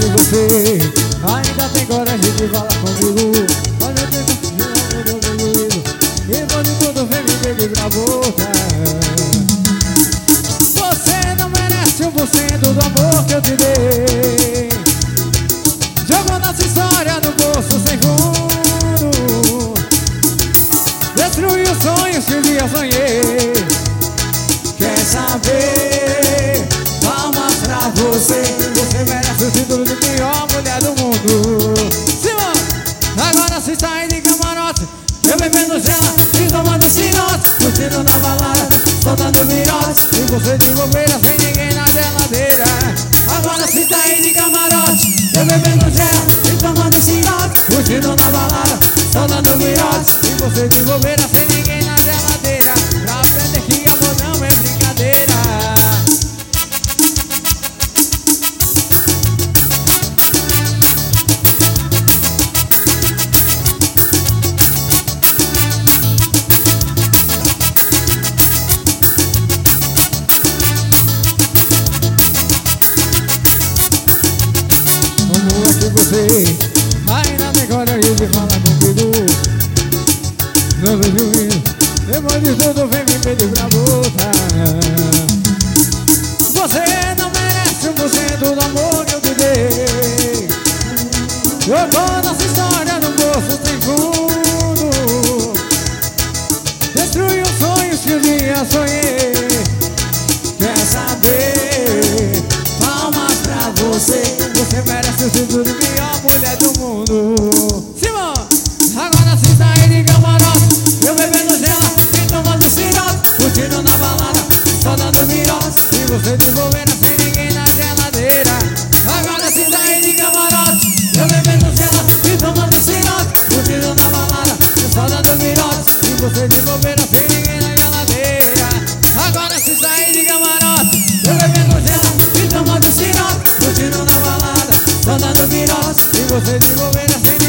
que você ainda tem coragem de falar comigo. Mas eu tenho confiança e vou de tudo, vem me beber pra boca. Você não merece 1% do amor que eu te dei. Jogou nossa história no bolso sem fundo. Destruiu sonhos que um dia sonhei. Quer saber? Palmas pra você. Você merece o título de pior mulher do mundo. Simão, agora se sai de camarote, eu bebendo gela e tomando cinote, curtindo na balada, soltando virote, e você de bobeira sem ninguém na geladeira. Agora se sai de camarote, eu bebendo gela e tomando cinote, curtindo na balada, soltando virote, e você de bobeira sem ninguém na geladeira. Pra aprender que amor não é brincadeira. Como é que você ainda tem coragem de falar comigo? Não vejo isso, depois de tudo vem me pedir pra boca. Você não merece 1% do amor que eu te dei. Jogou nossa história no bolso sem fundo. Destruiu sonhos que um dia sonhei. Quer saber? Palmas pra você. Você merece o título de pior mulher do mundo. Simão, agora se sair de camarote, eu bebendo gela e tomando cirote, curtindo na balada, só dando virote, e você de bobeira sem ninguém na geladeira. Agora se sair de camarote, eu bebendo gela e tomando cirote, curtindo na balada, só dando virote, e você de bobeira sem ninguém na geladeira. Agora se sair de camarote, eu bebendo gela e tomando cirote, curtindo na balada, só dando virote, e você de bobeira sem